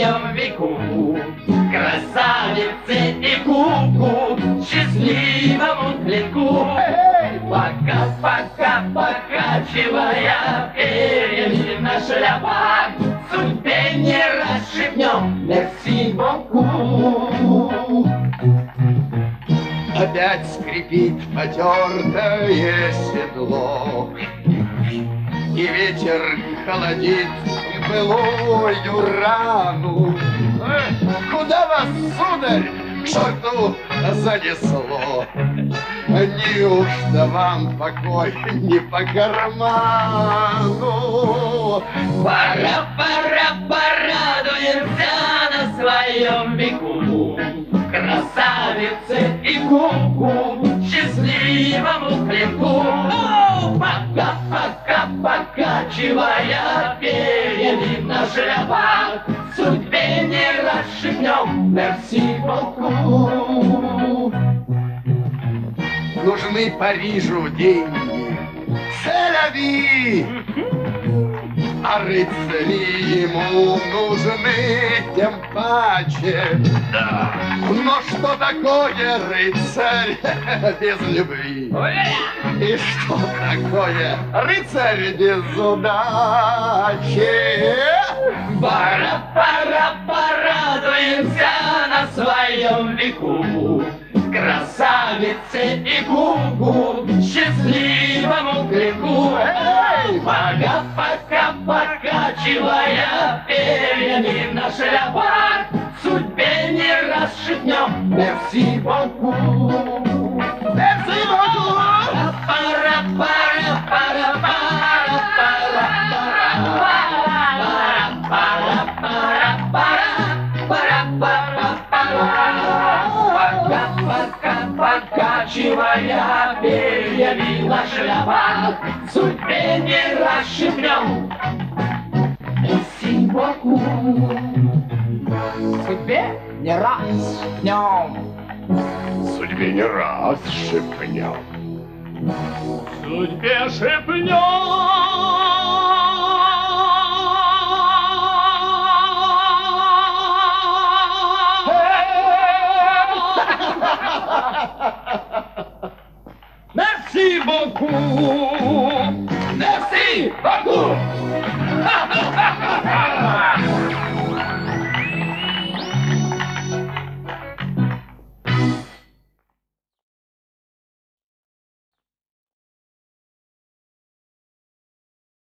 своем веку. Красавице и куку, счастливому клинку. Пока-пока, покачивая перьями на шляпах, судьбе не расшибнем, merci beaucoup. Опять скрипит потертое седло, и ветер холодит былую рану. Куда вас, сударь, к черту занесло? Неужто вам покой не по карману? Пора, порадуемся на своем веку. Красавице и куку, счастливому клинку. Пока-пока, покачивая перьями на шляпах, судьбе не расшибнем, merci beaucoup. Нужны Парижу деньги, c'est-la-vie. А рыцари ему нужны тем паче. Да. Но что такое рыцарь без любви? И что такое рыцарь без удачи? Пора, порадуемся на своем веку. Красавице и куку, счастливому клинку. Пока-пока, покачивая перьями на шляпах, судьбе не расшибнем, merci beaucoup. Merci beaucoup. Пора, покачивая перьями на шляпах, судьбе не расшибнем, merci beaucoup. Судьбе не расшибнем. Судьбе не раз шепнем. Судьбе шепнем. Merci beaucoup.